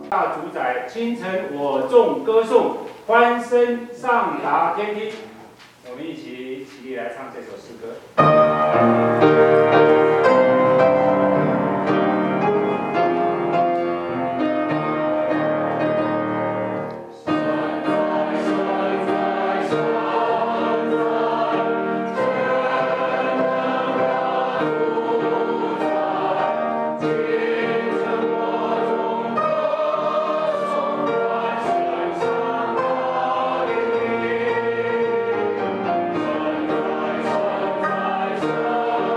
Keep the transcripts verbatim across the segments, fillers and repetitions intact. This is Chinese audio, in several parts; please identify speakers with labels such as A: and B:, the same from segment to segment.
A: 大主宰，清晨我众歌颂，欢声上达天梯。我们一起起立来唱这首诗歌。
B: Thank you.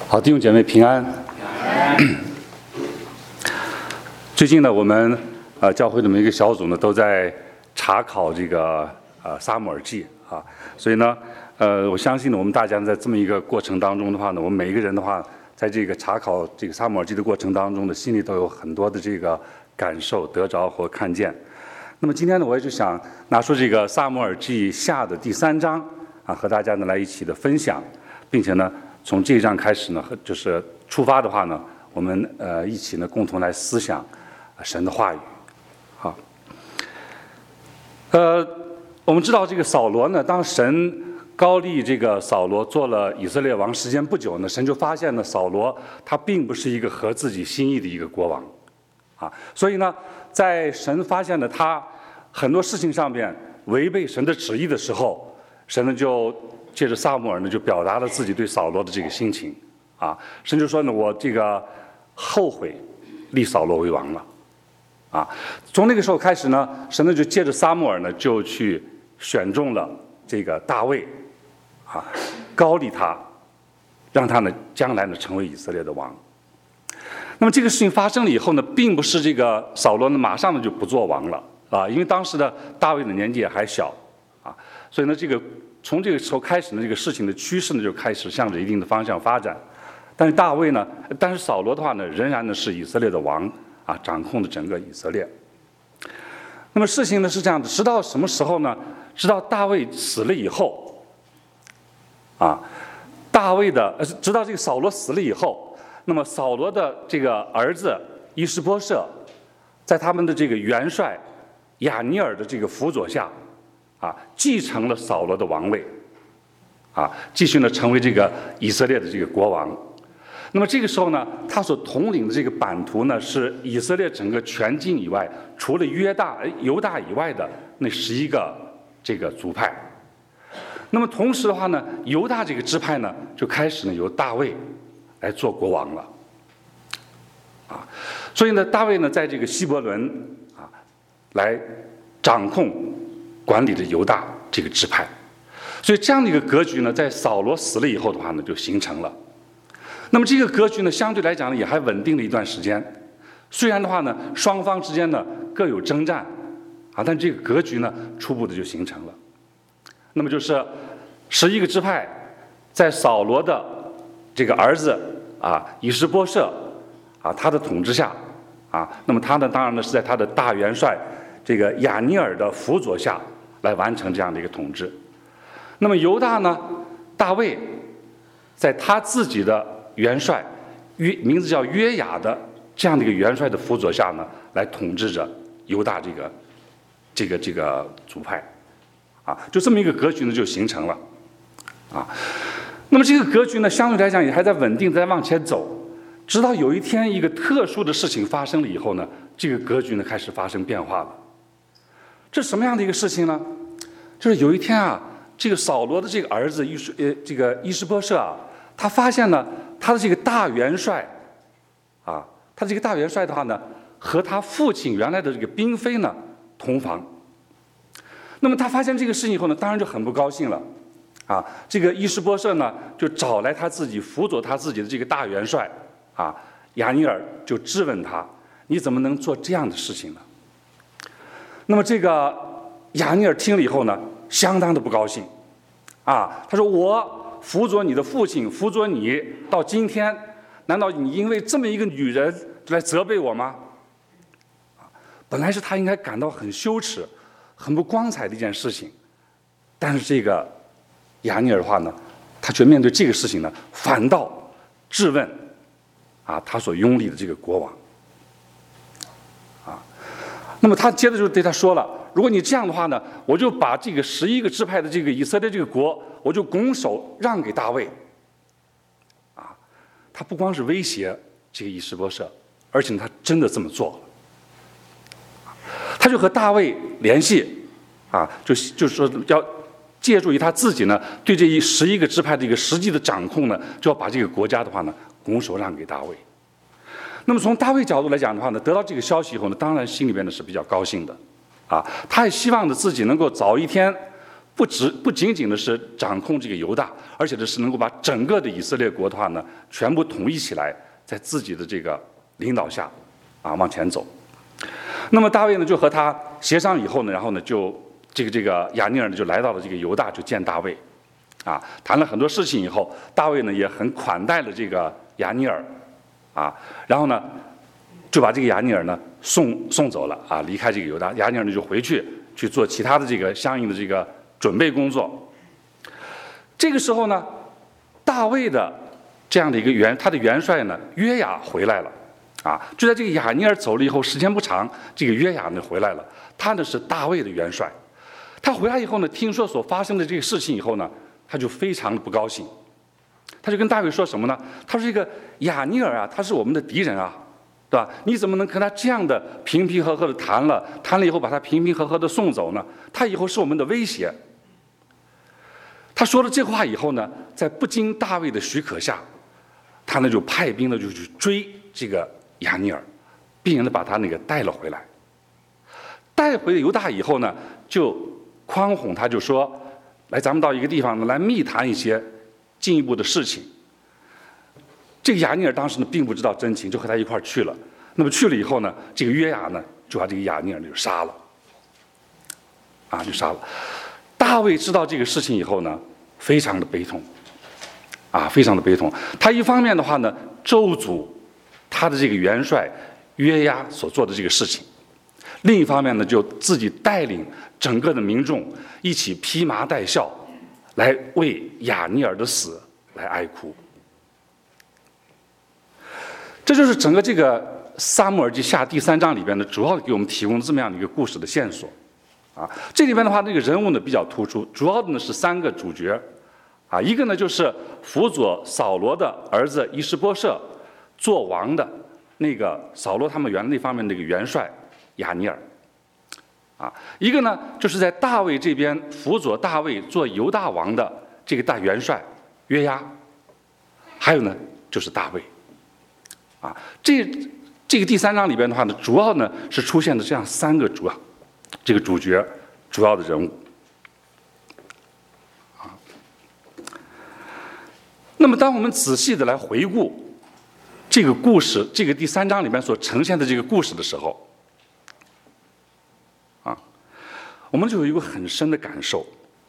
B: 好，弟兄姐妹平安。最近呢，我们呃教会的每一个小组呢都在查考这个呃撒母耳记啊，所以呢，呃，我相信呢，我们大家在这么一个过程当中的话呢，我们每一个人的话，在这个查考这个撒母耳记的过程当中呢，心里都有很多的这个感受、得着和看见。那么今天呢，我也就想拿出这个撒母耳记下的第三章啊，和大家呢来一起的分享，并且呢，从这一章开始呢，就是出发的话呢，我们呃一起呢共同来思想神的话语。好，呃，我们知道这个扫罗呢，当神高立这个扫罗做了以色列王时间不久呢，神就发现呢，扫罗他并不是一个合自己心意的一个国王，啊，所以呢，在神发现了他很多事情上面违背神的旨意的时候，神呢就借着撒母耳呢就表达了自己对扫罗的这个心情，啊，神就说呢，我这个后悔立扫罗为王了，啊，从那个时候开始呢，神呢就借着撒母耳呢就去选中了这个大卫，啊，高立他，让他呢将来呢成为以色列的王。那么这个事情发生了以后呢，并不是这个扫罗呢马上呢就不做王了啊，因为当时的大卫的年纪也还小啊，所以呢这个从这个时候开始呢，这个事情的趋势呢就开始向着一定的方向发展。但是大卫呢，但是扫罗的话呢，仍然呢是以色列的王啊，掌控着整个以色列。那么事情呢是这样的，直到什么时候呢？直到大卫死了以后，啊，大卫的呃，直到这个扫罗死了以后，那么扫罗的这个儿子伊施波设，在他们的这个元帅亚尼尔的这个辅佐下，啊，继承了扫罗的王位，啊，继续呢成为这个以色列的这个国王。那么这个时候呢，他所统领的这个版图呢，是以色列整个全境以外，除了约大、犹大以外的那十一个这个族派。那么同时的话呢，犹大这个支派呢，就开始呢由大卫来做国王了，啊，所以呢，大卫呢在这个希伯伦啊，来掌控管理着犹大这个支派。所以这样的一个格局呢，在扫罗死了以后的话呢，就形成了。那么这个格局呢，相对来讲呢，也还稳定了一段时间。虽然的话呢，双方之间呢各有征战，啊，但这个格局呢，初步的就形成了。那么就是十一个支派，在扫罗的这个儿子啊以施波设啊他的统治下，啊，那么他呢，当然呢是在他的大元帅这个亚尼尔的辅佐下来完成这样的一个统治。那么犹大呢，大卫在他自己的元帅约名字叫约雅的这样的一个元帅的辅佐下呢，来统治着犹大这个这个这个族派，啊，就这么一个格局呢就形成了，啊，那么这个格局呢相对来讲也还在稳定在往前走，直到有一天一个特殊的事情发生了以后呢，这个格局呢开始发生变化了。这是什么样的一个事情呢？就是有一天啊，这个扫罗的这个儿子伊施呃这个伊施波设啊，他发现呢，他的这个大元帅，啊，他这个大元帅的话呢，和他父亲原来的这个嫔妃呢同房。那么他发现这个事情以后呢，当然就很不高兴了，啊，这个伊施波设呢就找来他自己辅佐他自己的这个大元帅，啊，亚尼尔就质问他，你怎么能做这样的事情呢？那么这个亚尼尔听了以后呢，相当的不高兴，啊，他说我辅佐你的父亲，辅佐你到今天，难道你因为这么一个女人就来责备我吗？本来是他应该感到很羞耻、很不光彩的一件事情，但是这个亚尼尔的话呢，他却面对这个事情呢，反倒质问啊他所拥立的这个国王，啊，那么他接着就对他说了，如果你这样的话呢，我就把这个十一个支派的这个以色列这个国，我就拱手让给大卫。啊，他不光是威胁这个伊施波设，而且他真的这么做了。他就和大卫联系，啊，就就是说要借助于他自己呢，对这一十一个支派的一个实际的掌控呢，就要把这个国家的话呢，拱手让给大卫。那么从大卫角度来讲的话呢，得到这个消息以后呢，当然心里边呢是比较高兴的，啊，他也希望着自己能够早一天不只不仅仅的是掌控这个犹大，而且这是能够把整个的以色列国的话呢，全部统一起来，在自己的这个领导下，啊往前走。那么大卫呢就和他协商以后呢，然后呢就这个这个亚尼尔呢就来到了这个犹大，就见大卫，啊谈了很多事情以后，大卫呢也很款待了这个亚尼尔，啊然后呢就把这个亚尼尔呢送送走了，啊离开这个犹大，亚尼尔呢就回去去做其他的这个相应的这个准备工作。这个时候呢，大卫的这样的一个元他的元帅呢约雅回来了。啊，就在这个亚尼尔走了以后，时间不长，这个约雅呢回来了。他呢是大卫的元帅，他回来以后呢，听说所发生的这个事情以后呢，他就非常的不高兴。他就跟大卫说什么呢？他说：“这个亚尼尔啊，他是我们的敌人啊，对吧？你怎么能跟他这样的平平和和的谈了？谈了以后把他平平和和的送走呢？他以后是我们的威胁。”他说了这话以后呢，在不经大卫的许可下，他呢就派兵呢就去追这个亚尼尔，并且呢把他那个带了回来。带回犹大以后呢，就宽哄他，就说：“来，咱们到一个地方呢来密谈一些进一步的事情。”这个亚尼尔当时呢并不知道真情，就和他一块儿去了。那么去了以后呢，这个约雅呢就把这个亚尼尔就杀了，啊，就杀了。大卫知道这个事情以后呢，非常的悲痛，啊，非常的悲痛。他一方面的话呢，咒诅他的这个元帅约押所做的这个事情，另一方面呢，就自己带领整个的民众一起披麻戴孝，来为亚尼尔的死来哀哭。这就是整个这个撒母耳记下第三章里边呢，主要给我们提供这么样的一个故事的线索。啊，这里边的话，那个人物呢比较突出，主要的呢是三个主角，啊，一个呢就是辅佐扫罗的儿子伊施波设做王的那个扫罗他们原那方面那个元帅亚尼尔，啊，一个呢就是在大卫这边辅佐大卫做犹大王的这个大元帅约押，还有呢就是大卫，啊，这这个第三章里边的话呢，主要呢是出现的这样三个主要这个主角主要的人物，啊，那么当我们仔细的来回顾这个故事，这个第三章里面所呈现的这个故事的时候，啊，我们就有一个很深的感受，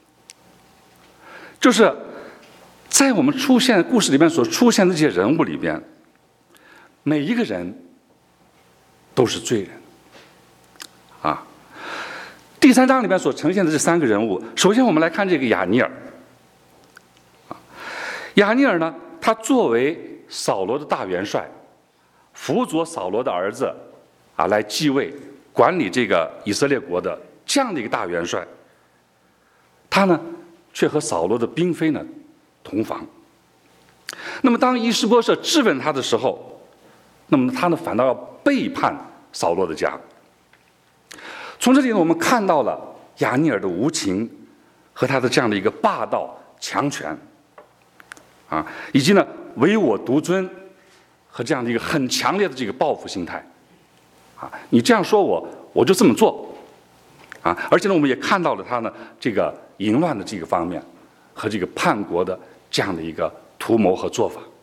B: 就是在我们出现故事里面所出现的这些人物里边，每一个人都是罪人，啊，第三章里面所呈现的这三个人物，首先我们来看这个亚尼尔，啊，亚尼尔呢，他作为扫罗的大元帅，辅佐扫罗的儿子啊来继位管理这个以色列国的这样的一个大元帅，他呢却和扫罗的嫔妃呢同房。那么当伊施波设质问他的时候，那么他呢反倒要背叛扫罗的家。从这里呢，我们看到了亚尼尔的无情和他的这样的一个霸道强权，啊，以及呢唯我独尊和这样的一个很强烈的这个报复心态，啊，你这样说我，我就这么做，啊，而且呢，我们也看到了他呢这个淫乱的这个方面和这个叛国的这样的一个图谋和做法，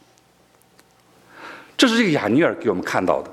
B: 这是这个亚尼尔给我们看到的。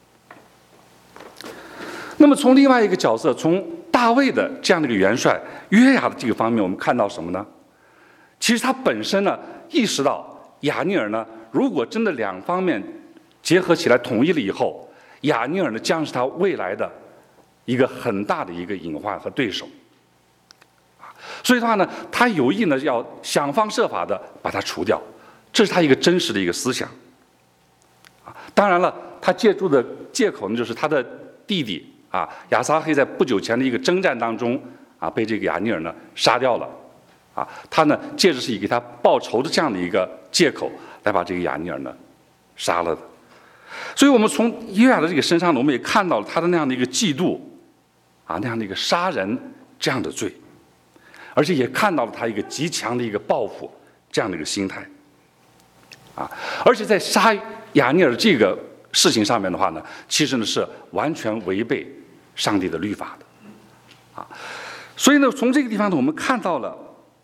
B: 那么从另外一个角色，从大卫的这样的一个元帅约雅的这个方面，我们看到什么呢？其实他本身呢意识到亚尼尔呢，如果真的两方面结合起来统一了以后，亚尼尔呢将是他未来的一个很大的一个隐患和对手，所以的话呢，他有意呢要想方设法的把他除掉，这是他一个真实的一个思想。当然了，他借助的借口呢就是他的弟弟啊亚撒黑在不久前的一个征战当中啊被这个亚尼尔呢杀掉了。啊，他呢，借着是以给他报仇的这样的一个借口，来把这个亚尼尔呢杀了的。所以，我们从约雅的这个身上呢，我们也看到了他的那样的一个嫉妒，啊，那样的一个杀人这样的罪，而且也看到了他一个极强的一个报复这样的一个心态，啊，而且在杀亚尼尔这个事情上面的话呢，其实呢是完全违背上帝的律法的，啊。 所以呢，从这个地方呢，我们看到了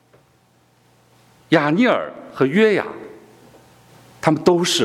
B: 亚尼尔和约雅，他们都是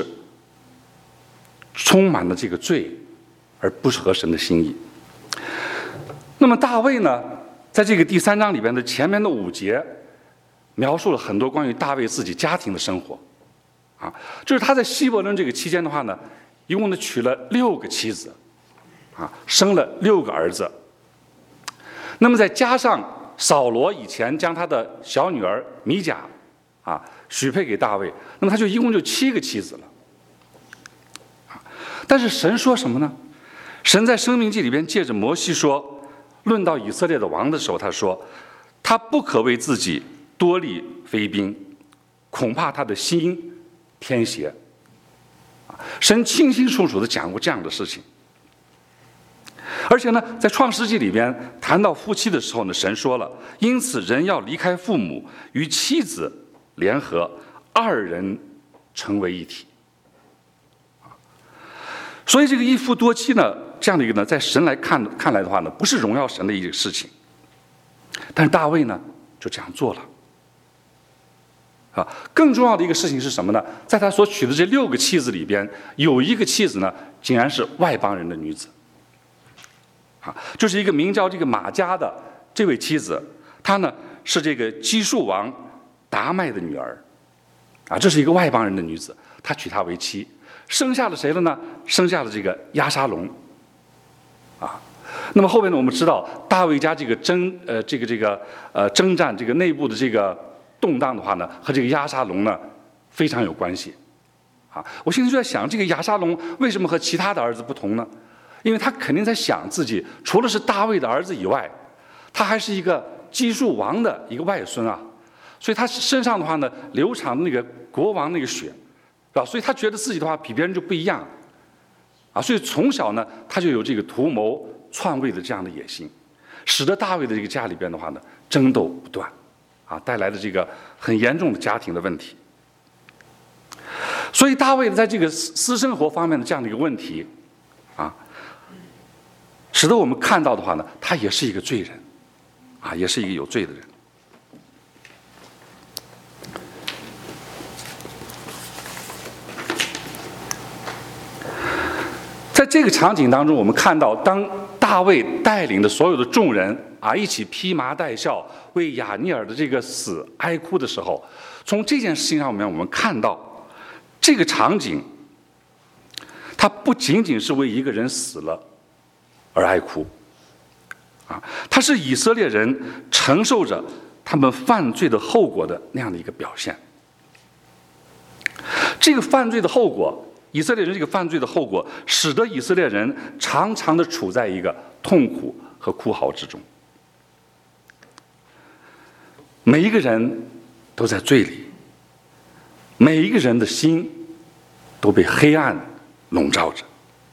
B: 充满了这个罪，而不是合神的心意。那么大卫呢，在这个第三章里边的前面的五节，描述了很多关于大卫自己家庭的生活，啊，就是他在希伯伦这个期间的话呢，一共呢娶了六个妻子，啊，生了六个儿子。那么再加上扫罗以前将他的小女儿米甲，啊，许配给大卫，那么他就一共就七个妻子了。啊，但是神说什么呢？神在申命记里边借着摩西说，论到以色列的王的时候，他说，他不可为自己多立妃嫔，恐怕他的心偏邪。神清清楚楚地讲过这样的事情。而且呢，在创世纪里边谈到夫妻的时候呢，神说了，因此人要离开父母，与妻子联合，二人成为一体。所以这个一夫多妻呢，这样的一个呢，在神来看看来的话呢，不是荣耀神的一个事情。但是大卫呢，就这样做了。啊，更重要的一个事情是什么呢？在他所娶的这六个妻子里边，有一个妻子呢，竟然是外邦人的女子。啊，就是一个名叫这个马加的这位妻子，她呢是这个基述王达麦的女儿。啊，这是一个外邦人的女子，她娶她为妻，生下了谁了呢？生下了这个押沙龙。啊，那么后面呢，我们知道大卫家这个征呃这个这个呃征战这个内部的这个动荡的话呢，和这个押沙龙呢非常有关系。啊，我现在就在想，这个押沙龙为什么和其他的儿子不同呢？因为他肯定在想自己除了是大卫的儿子以外，他还是一个基述王的一个外孙啊，所以他身上的话呢流淌那个国王那个血，是吧？所以他觉得自己的话比别人就不一样，啊，所以从小呢他就有这个图谋篡位的这样的野心，使得大卫的这个家里边的话呢争斗不断，啊，带来的这个很严重的家庭的问题。所以大卫在这个私生活方面的这样的一个问题，啊，使得我们看到的话呢，他也是一个罪人，啊，也是一个有罪的人。在这个场景当中，我们看到，当大卫带领的所有的众人啊一起披麻戴孝，为亚尼尔的这个死哀哭的时候，从这件事情上面我们看到，这个场景，他不仅仅是为一个人死了而哀哭，啊，他是以色列人承受着他们犯罪的后果的那样的一个表现。这个犯罪的后果，以色列人这个犯罪的后果，使得以色列人常常的处在一个痛苦和哭嚎之中。每一个人都在罪里，每一个人的心都被黑暗笼罩着。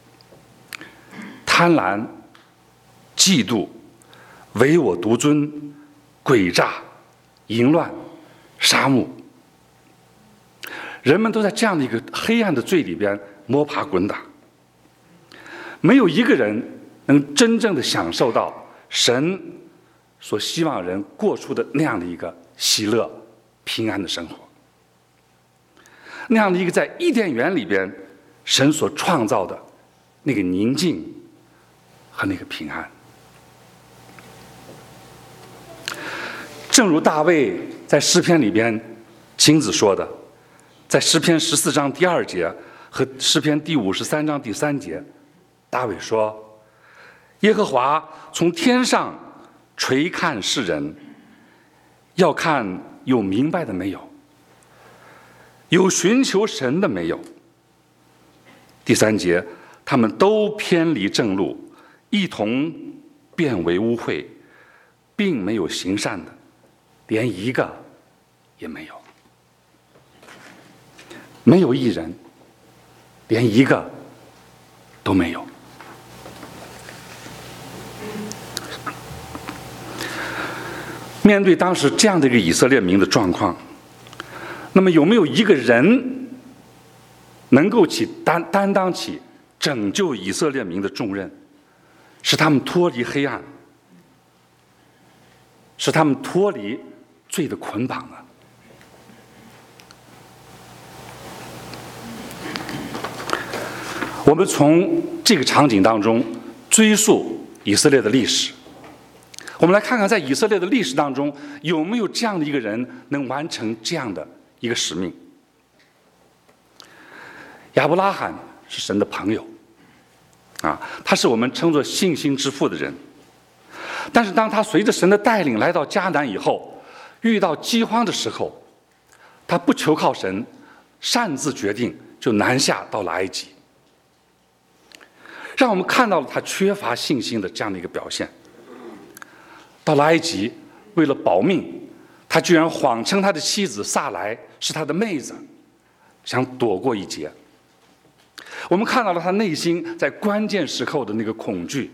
B: 贪婪、嫉妒、唯我独尊、诡诈、淫乱、杀戮，人们都在这样的一个黑暗的罪里边摸爬滚打，没有一个人能真正的享受到神所希望人过出的那样的一个喜乐、平安的生活，那样的一个在伊甸园里边神所创造的那个宁静和那个平安。正如大卫在诗篇里边亲自说的，在诗篇十四章第二节和诗篇第五十三章第三节，大卫说：耶和华从天上垂看世人，要看有明白的没有，有寻求神的没有。第三节，他们都偏离正路，一同变为污秽，并没有行善的，连一个也没有。没有一人，连一个都没有。面对当时这样的一个以色列民的状况，那么有没有一个人能够起担担当起拯救以色列民的重任，使他们脱离黑暗？ 使他们脱离罪的捆绑呢？我们从这个场景当中追溯以色列的历史，我们来看看在以色列的历史当中有没有这样的一个人能完成这样的一个使命。亚伯拉罕是神的朋友啊，他是我们称作信心之父的人。但是当他随着神的带领来到迦南以后，遇到饥荒的时候，他不求靠神，擅自决定就南下到了埃及，让我们看到了他缺乏信心的这样的一个表现。到了埃及，为了保命，他居然谎称他的妻子撒莱是他的妹子，想躲过一劫。我们看到了他内心在关键时刻的那个恐惧。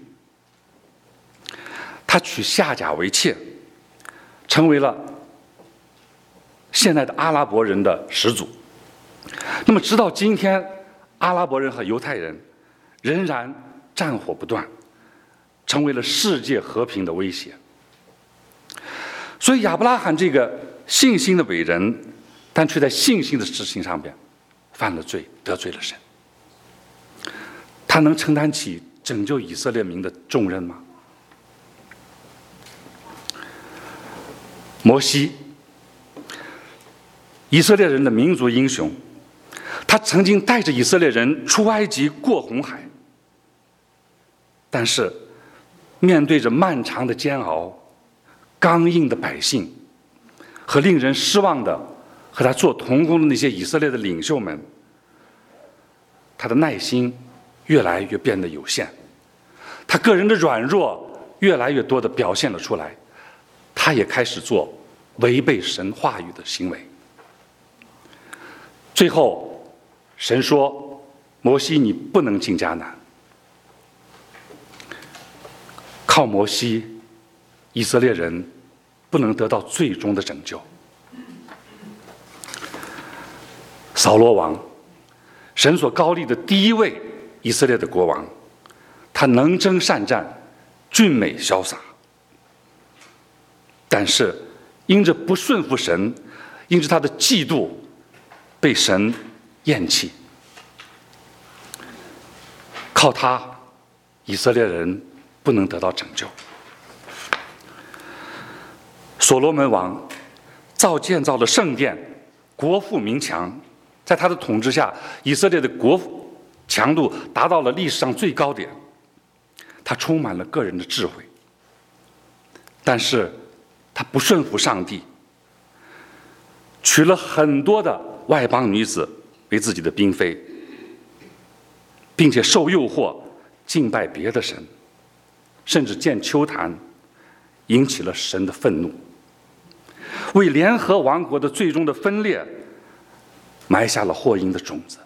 B: 他娶夏甲为妾，成为了现在的阿拉伯人的始祖。那么直到今天，阿拉伯人和犹太人仍然战火不断，成为了世界和平的威胁。所以亚伯拉罕这个信心的伟人，但却在信心的事情上边犯了罪，得罪了神。他能承担起拯救以色列民的重任吗？摩西，以色列人的民族英雄，他曾经带着以色列人出埃及过红海，但是面对着漫长的煎熬、刚硬的百姓和令人失望的和他做同工的那些以色列的领袖们，他的耐心越来越变得有限，他个人的软弱越来越多地表现了出来，他也开始做违背神话语的行为。最后神说，摩西你不能进迦南。靠摩西，以色列人不能得到最终的拯救。扫罗王，神所高立的第一位以色列的国王，他能征善战，俊美潇洒，但是因着不顺服神，因着他的嫉妒，被神厌弃。靠他，以色列人不能得到拯救。所罗门王造建造了圣殿，国富民强，在他的统治下，以色列的国强度达到了历史上最高点。他充满了个人的智慧，但是他不顺服上帝，娶了很多的外邦女子为自己的嫔妃，并且受诱惑敬拜别的神，甚至建丘坛，引起了神的愤怒，为联合王国的最终的分裂埋下了祸因的种子。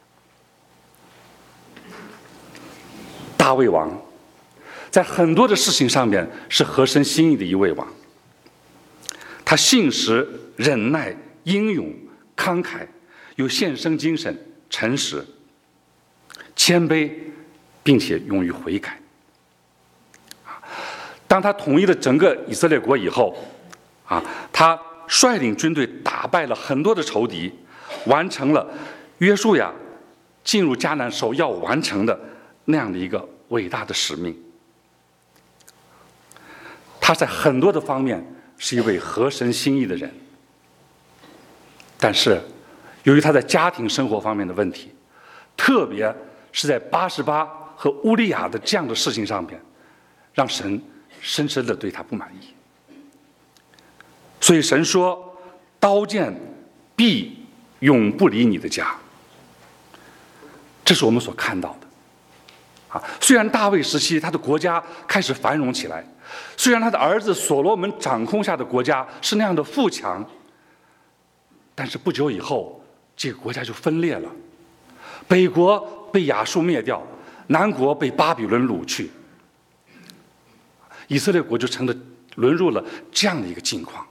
B: 大卫王在很多的事情上面是合神心意的一位王，他信实、忍耐、英勇、慷慨，有献身精神、诚实、谦卑，并且勇于悔改。当他统一了整个以色列国以后，啊，他率领军队打败了很多的仇敌，完成了约书亚进入迦南时候要完成的那样的一个伟大的使命。他在很多的方面是一位合神心意的人，但是由于他在家庭生活方面的问题，特别是在八十八和乌利亚的这样的事情上面，让神深深地对他不满意。所以神说，刀剑必永不离你的家。这是我们所看到的啊。虽然大卫时期他的国家开始繁荣起来，虽然他的儿子所罗门掌控下的国家是那样的富强，但是不久以后这个国家就分裂了，北国被亚述灭掉，南国被巴比伦掳去，以色列国就成了沦入了这样的一个境况。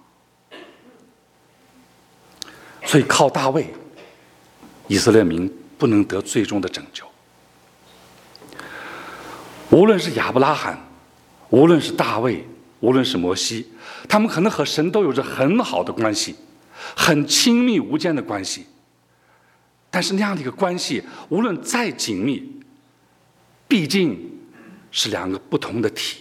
B: 所以靠大卫，以色列民不能得最终的拯救。无论是亚伯拉罕，无论是大卫， 无论是摩西，他们可能和神都有着很好的关系，很亲密无间的关系。但是那样的一个关系，无论再紧密，毕竟是两个不同的体。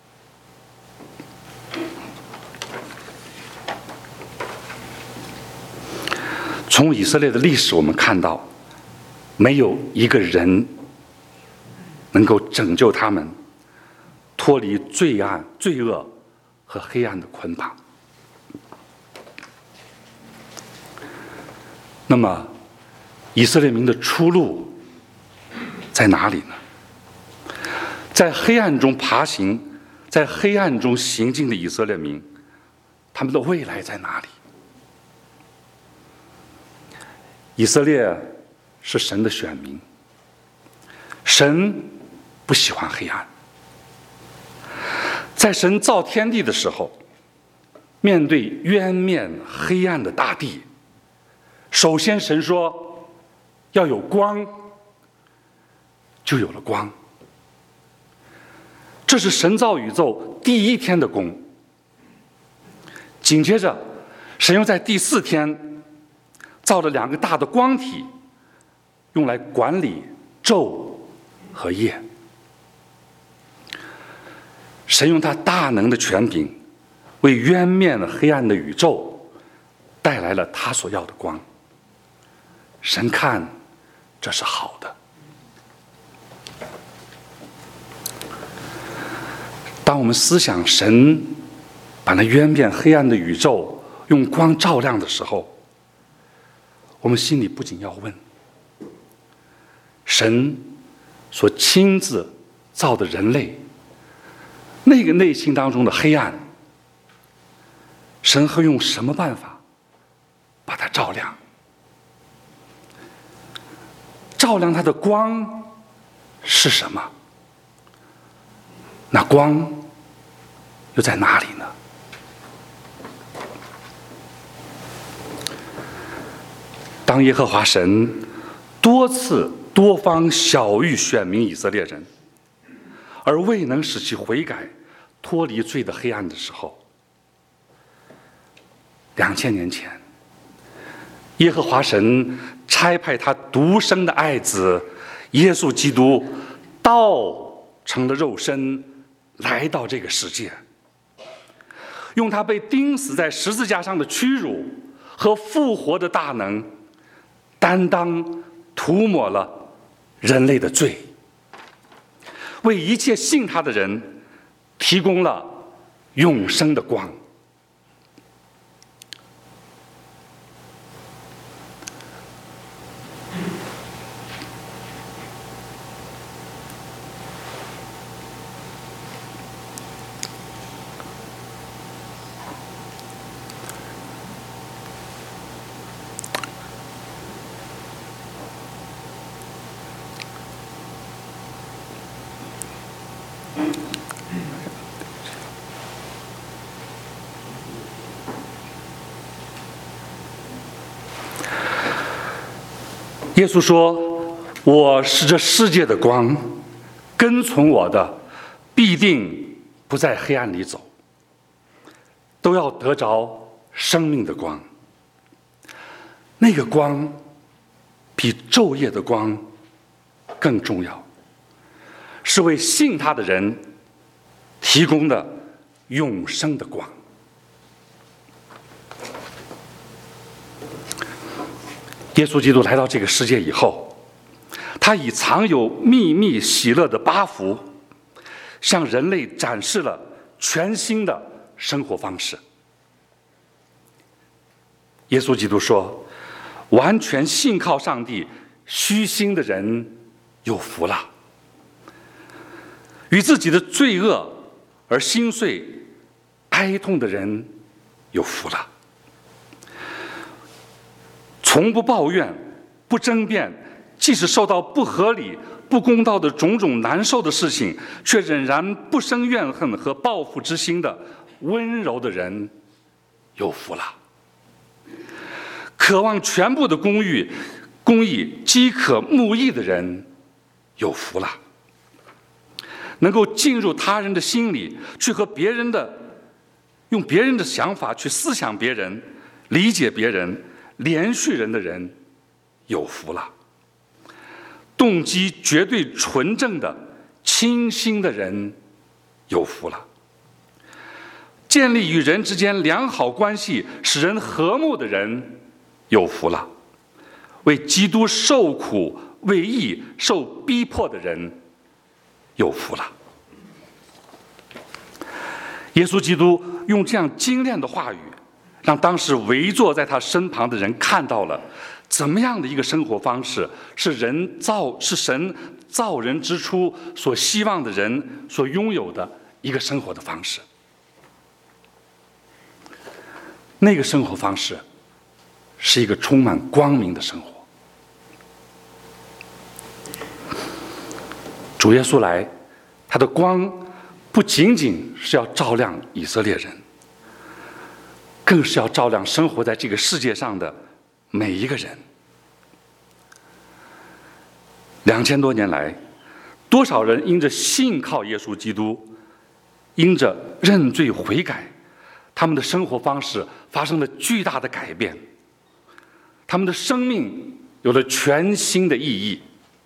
B: 从以色列的历史我们看到，没有一个人能够拯救他们脱离罪案、罪恶和黑暗的捆绑。那么以色列民的出路在哪里呢？在黑暗中爬行，在黑暗中行进的以色列民，他们的未来在哪里？以色列是神的选民，神不喜欢黑暗。在神造天地的时候，面对渊面黑暗的大地，首先神说要有光，就有了光。这是神造宇宙第一天的功。紧接着神又在第四天造了两个大的光体，用来管理昼和夜。神用他大能的权柄，为渊面黑暗的宇宙带来了他所要的光。神看这是好的。当我们思想神把那渊面黑暗的宇宙用光照亮的时候，我们心里不仅要问：神所亲自造的人类，那个内心当中的黑暗，神会用什么办法把它照亮？照亮它的光是什么？那光又在哪里呢？当耶和华神多次多方晓谕选民以色列人，而未能使其悔改脱离罪的黑暗的时候，两千年前，耶和华神差派他独生的爱子耶稣基督道成了肉身，来到这个世界，用他被钉死在十字架上的屈辱和复活的大能，担当涂抹了人类的罪，为一切信他的人提供了永生的光。耶稣说：我是这世界的光，跟从我的必定不在黑暗里走，都要得着生命的光。那个光比昼夜的光更重要，是为信他的人提供的永生的光。耶稣基督来到这个世界以后，他以藏有秘密喜乐的八福，向人类展示了全新的生活方式。耶稣基督说：完全信靠上帝虚心的人有福了，与自己的罪恶而心碎哀痛的人有福了。从不抱怨，不争辩，即使受到不合理、不公道的种种难受的事情，却仍然不生怨恨和报复之心的温柔的人有福了。渴望全部的公义、公义饥渴慕义的人有福了。 能够进入他人的心里，去和别人的用别人的想法去思想别人、理解别人、连续人的人有福了。动机绝对纯正的、清新的人有福了。建立与人之间良好关系、使人和睦的人有福了。为基督受苦、为义受逼迫的人有福了。耶稣基督用这样精炼的话语，让当时围坐在他身旁的人看到了怎么样的一个生活方式是人造是神造人之初所希望的人所拥有的一个生活的方式。那个生活方式是一个充满光明的生活。主耶稣来，他的光不仅仅是要照亮以色列人，更是要照亮生活在这个世界上的每一个人。两千多年来，多少人因着信靠耶稣基督，因着认罪悔改，他们的生活方式发生了巨大的改变，他们的生命有了全新的意义，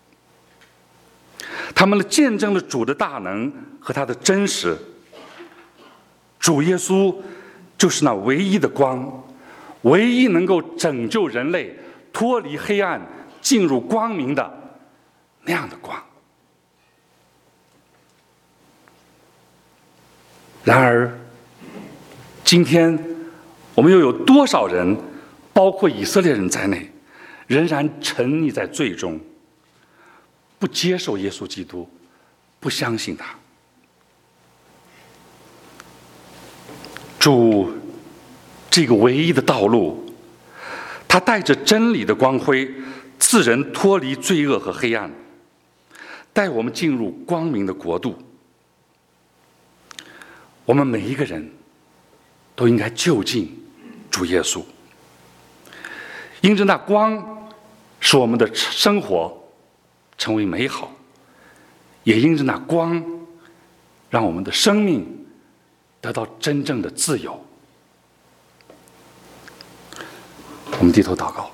B: 他们见证了主的大能和他的真实。主耶稣就是那唯一的光，唯一能够拯救人类脱离黑暗进入光明的那样的光。然而今天我们又有多少人，包括以色列人在内，仍然沉溺在罪中，不接受耶稣基督，不相信他。主这个唯一的道路，他带着真理的光辉，赐人脱离罪恶和黑暗，带我们进入光明的国度。我们每一个人都应该就近主耶稣，因着那光使我们的生活成为美好，也因着那光让我们的生命得到真正的自由。我们低头祷告。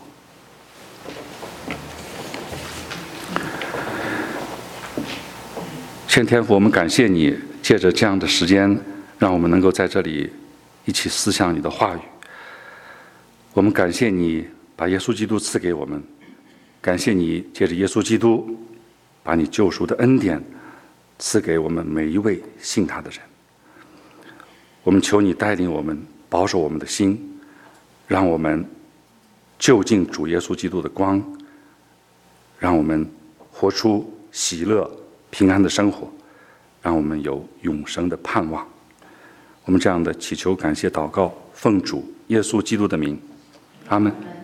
B: 天天父，我们感谢你借着这样的时间，让我们能够在这里一起思想你的话语。我们感谢你把耶稣基督赐给我们，感谢你借着耶稣基督把你救赎的恩典赐给我们每一位信他的人。我们求你带领我们，保守我们的心，让我们就近主耶稣基督的光，让我们活出喜乐平安的生活，让我们有永生的盼望。我们这样的祈求感谢祷告，奉主耶稣基督的名，阿们。